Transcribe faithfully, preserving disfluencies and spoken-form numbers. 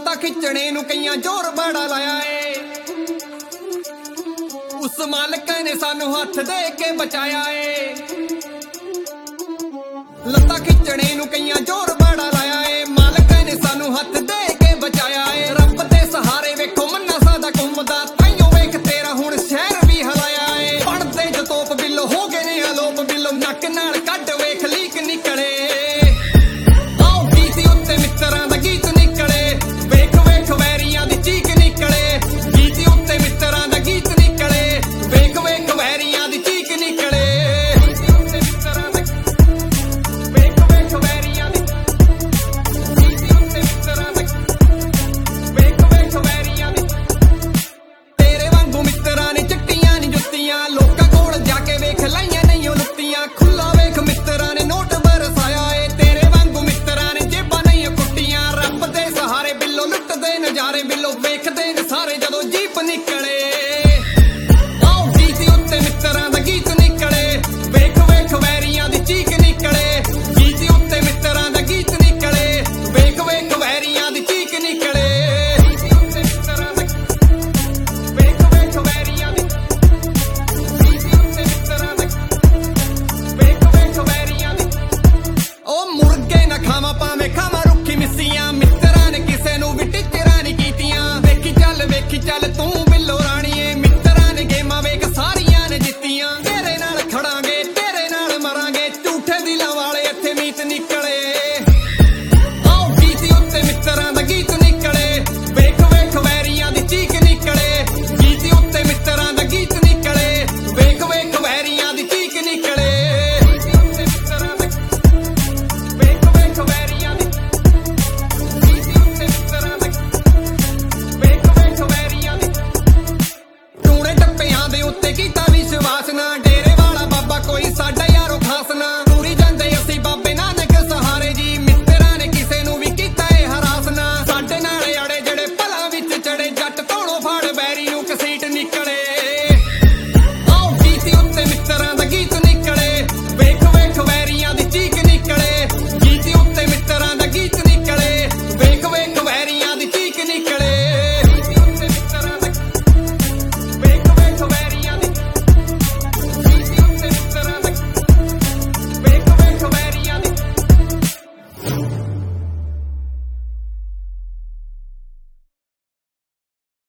ਲੱਤਾਂ ਖਿੱਚਣੇ ਨੂੰ ਕਈਆਂ ਜ਼ੋਰ ਬੜਾ ਲਾਇਆ ਏ, ਉਸ ਮਾਲਕ ਨੇ ਸਾਨੂੰ ਹੱਥ ਦੇ ਕੇ ਬਚਾਇਆ ਏ। ਲੱਤਾਂ ਖਿੱਚਣੇ ਨੂੰ ਕਈਆਂ ਜ਼ੋਰ ਬੜਾ ਲਾਇਆ ਏ, ਮਾਲਕ ਨੇ ਸਾਨੂੰ ਹੱਥ ਦੇ ਕੇ ਬਚਾਇਆ ਏ। ਰੱਬ ਦੇ ਸਹਾਰੇ ਵੇਖੋ ਮੰਨਾ ਸਾਦਾ ਘੁੰਮਦਾ, ਤਾਈਓ ਵੇਖ ਤੇਰਾ ਹੁਣ ਸ਼ਹਿਰ ਵੀ ਹਲਾਇਆ ਏ। ਪੜਦੇ ਜੋ ਤੋਪ ਬਿੱਲੋ ਹੋ ਗਏ ਨੇ ਅਲੋਪ, ਬਿੱਲੋ ਨੱਕ ਨਾਲ ਕੱਢ ਵੇਖ ਲੀਕ ਨਿਕਲੇ। ਆਓ ਗੀਤ ਉੱਤੇ ਮਿੱਤਰਾਂ ਦਾ ਗੀਤ ਨਿਕਲੇ, ਵੇਖ ਵੇਖ ਵੈਰੀਆਂ ਦੀ ਚੀਕ ਨਿਕਲੇ। ਗੀਤ ਉੱਤੇ ਮਿੱਤਰਾਂ ਦਾ ਗੀਤ ਨਿਕਲੇ, ਵੇਖ ਵੇਖ ਵੈਰੀਆਂ ਦੀ ਚੀਕ ਨਿਕਲੇ। ਗੀਤ ਉੱਤੇ ਮਿੱਤਰਾਂ ਦਾ ਵੇਖ ਵੇਖ ਵੈਰੀਆਂ ਦੀ, ਗੀਤ ਉੱਤੇ ਮਿੱਤਰਾਂ ਦਾ ਵੇਖ ਵੇਖ ਵੈਰੀਆਂ ਦੀ। ਤੇਰੇ ਵਾਂਗੂ ਮਿੱਤਰਾਂ ਨੇ ਚੱਟੀਆਂ ਨੀ ਜੁੱਤੀਆਂ, ਲੋਕਾਂ ਕੋਲ ਜਾ ਕੇ ਵੇਖ ਲਾਈਆਂ ਨਹੀਂ ਉਹ ਲੁੱਟੀਆਂ। ਖੁੱਲਾ ਵੇਖ ਮਿੱਤਰਾਂ ਨੇ ਨੋਟ ਬਰਸਾਇਆ ਏ, ਤੇਰੇ ਵਾਂਗੂ ਮਿੱਤਰਾਂ ਨੇ ਜੇਬਾਂ ਨਹੀਂ ਕੁੱਟੀਆਂ। ਰੱਬ ਦੇ ਸਹਾਰੇ ਬਿੱਲੋ ਲੁੱਟਦੇ ਨਜ਼ਾਰੇ, ਬਿੱਲੋ ਵੇਖਦੇ ਨੇ ਸਾਰੇ ਜਦੋਂ ਜੀਪ ਨਿਕਲੇ। ਆਓ ਗੀਤ ਉੱਤੇ ਮਿੱਤਰਾਂ ਦਾ ਗੀਤ ਨਿਕਲੇ, ਵੇਖ ਵੇਖ ਵੈਰੀਆਂ ਦੀ ਚੀਕ ਨਿਕਲੇ। ਗੀਤ ਉੱਤੇ ਮਿੱਤਰਾਂ ਦਾ ਗੀਤ ਨਿਕਲੇ, ਵੇਖ ਵੇਖ ਵੈਰੀਆਂ ਦੀ ਚੀਕ ਨਿਕਲੇ। ਗੀਤ ਉੱਤੇ ਮਿੱਤਰਾਂ ਦਾ ਵੇਖ ਵੇਖ ਵੈਰੀਆਂ ਦੀ, ਗੀਤ ਉੱਤੇ ਮਿੱਤਰਾਂ ਦਾ ਵੇਖ ਵੇਖ ਵੈਰੀਆਂ ਦੀ। ਉਹ ਮੁਰਗੇ ਨਾ ਖਾਵਾਂ ਭਾਵੇਂ ਖਾਵਾਂ ਰੁੱਖੀ ਮਿੱਸੀਆਂ, ਮਿੱਤਰਾਂ ਨੇ ਕਿਸੇ ਨੂੰ ਵੀ ਟਿੱਚਰਾਂ ਨਹੀਂ ਕੀਤੀਆਂ। ਵੇਖੀ ਚੱਲ ਵੇਖੀ ਚੱਲ ਤੂੰ ਬਿੱਲੋ ਰਾਣੀਏ, ਮਿੱਤਰਾਂ ਨੇ ਗੇਮਾਂ ਵੇਖ ਸਾਰੀਆਂ ਨੇ ਜਿੱਤੀਆਂ। ਤੇਰੇ ਨਾਲ ਖੜਾਂਗੇ ਤੇਰੇ ਨਾਲ ਮਰਾਂਗੇ, ਝੂਠੇ ਦਿਲਾਂ ਵਾਲੇ ਇੱਥੇ ਮੀਤ ਨਿਕਲੇ। ਆਓ ਗੀਤ ਉੱਤੇ ਮਿੱਤਰਾਂ ਦਾ ਗੀਤ ਨਿਕਲੇ, ਵੇਖ ਵੇਖ ਵੈਰੀਆਂ ਦੀ ਚੀਕ ਨਿਕਲੇ। ਗੀਤ ਉੱਤੇ ਮਿੱਤਰਾਂ ਦਾ ਗੀਤ ਨਿਕਲੇ, ਵੇਖ ਵੇਖ ਵੈਰੀਆਂ ਦੀ ਚੀਕ ਨਿਕਲੇ। ਗੀਤ ਉੱਤੇ ਮਿੱਤਰਾਂ ਦਾ ਵੇਖ ਵੇਖ ਵੈਰੀਆਂ ਦੀ, ਗੀਤ ਉੱਤੇ ਮਿੱਤਰਾਂ ਦਾ ਵੇਖ ਵੇਖ ਵੈਰੀਆਂ ਦੀ। ਟੂਣੇ ਟੱਪਿਆਂ ਦੇ ਉੱਤੇ ਕੀਤਾ